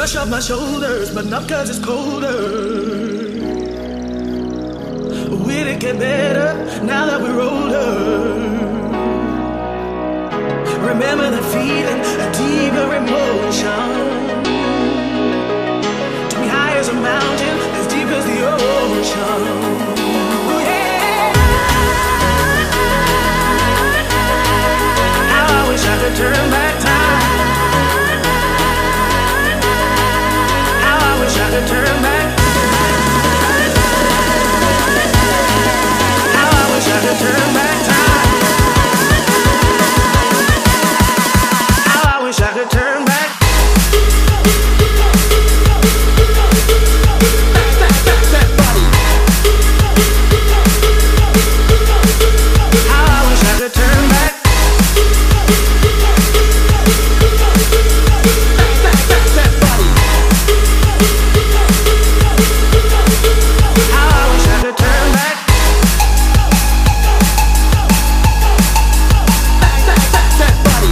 brush off my shoulders, but not 'cause it's colder. Will it get better now that we're older? Remember the feeling, a deeper emotion. To be high as a mountain, as deep as the ocean. Oh yeah. How I wish I could turn back time. How I wish I could turn back. How I wish I could turn back time. Wish I could turn back. That body. How I wish I could turn back. That body. How I wish I could turn back. That body.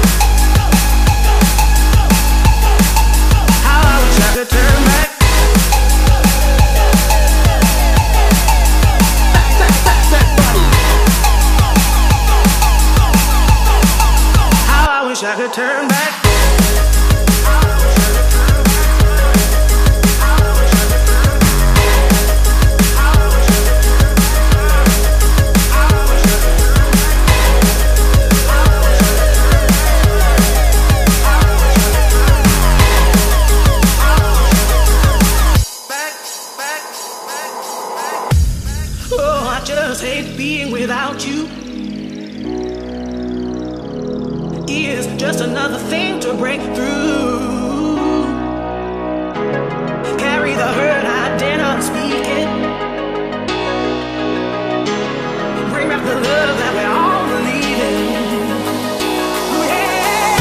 Turn back. That body. How I wish I could turn back. Oh, I just hate being without you. Is just another thing to break through. Carry the hurt, I dare not speak it. Bring back the love that we all believe in. Yeah.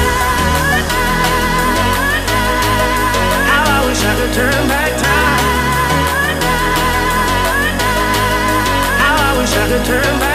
How I wish I could turn back time. I wish I could turn back.